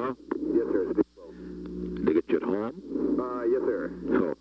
Hello? Yes, sir. Steve. Did they get you at home? Yes, sir. Oh.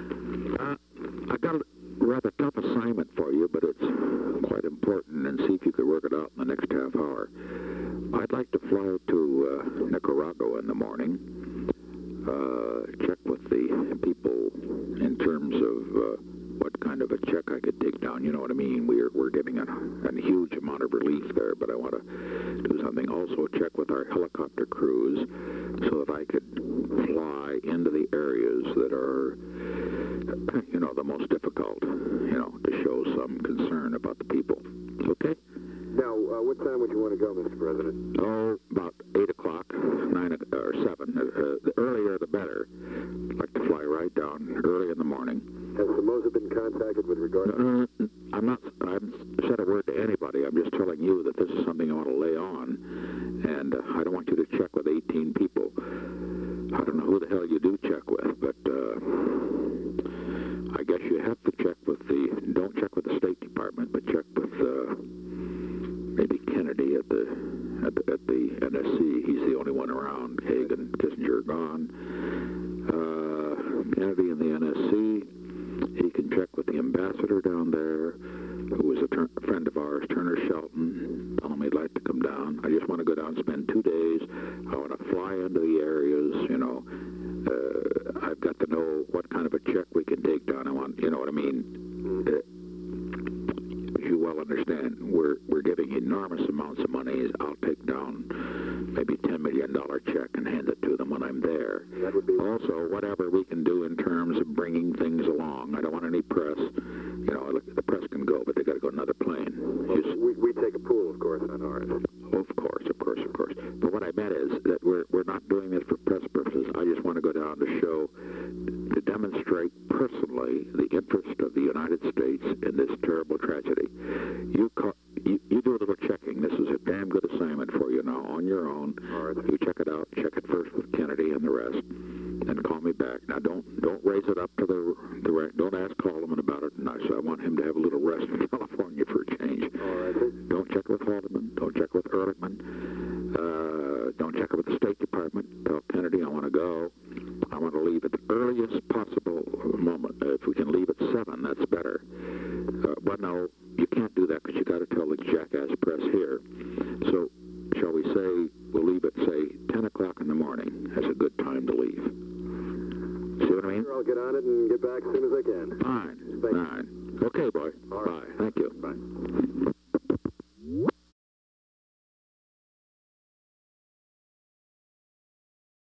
I got a rather tough assignment for you, but it's quite important, and see if you could work it out in the next half hour. I'd like to fly to Nicaragua in the morning, check with the people in terms of what kind of a check I could take down. You know what I mean? We're getting a huge amount of relief there, but I want to do something. Also check with our helicopter crews so that I could fly into the areas that are, you know, the most difficult, you know, to show some concern about the people. Okay? Now, what time would you want to go, Mr. President? Oh, about 8 o'clock, 9 or 7. The earlier the better. I'd like to fly right down early in the morning. Has Somoza been contacted with regard to... I haven't said a word to anybody. I'm just telling you that this is something I want to lay on. And I don't want you to check with 18 people. I don't know who the hell you do check with, but I guess you have to check with don't check with the State Department, but check with maybe Kennedy at the NSC. He's the only one around. Hagen, Kissinger are gone. Kennedy in the NSC. He can check with the ambassador down there, who is a friend of ours, Turner Shelton. Tell him he'd like to come down. I just want to go down and spend 2 days. I want to fly into the areas, you know. I've got to know what kind of a check we can take down. I want, you know what I mean? As you well understand, we're giving enormous amounts of money. I'll take down maybe $10 million check and hand it to them when I'm there. That would be... Also, whatever we can do in terms of bringing things along. I don't want any press. You know, the press can go, but they got to go another plane. Well, we take a pool, of course, on ours. Of course. But what I meant is that we're not doing this for press purposes. I just want to go down to show, to demonstrate personally the interest of the United States in this terrible tragedy. You do a little checking. This is a damn good assignment for you now, on your own. All right. You check it out. Check it first with Kennedy and the rest, and call me back. Now, don't raise it up to the don't ask Haldeman about it. And I want him to have a little rest in California for a change. All right. Don't check with Haldeman. Don't check with Ehrlichman. Don't check with the State Department. Tell Kennedy I want to go. I want to leave at the earliest possible moment. If we can leave at 7, that's better. But no, you can't do that because you got to tell the jackass press here. So, shall we say we'll leave at, say, 10 o'clock in the morning as a good time to leave? See what I mean? I'll get on it and get back as soon as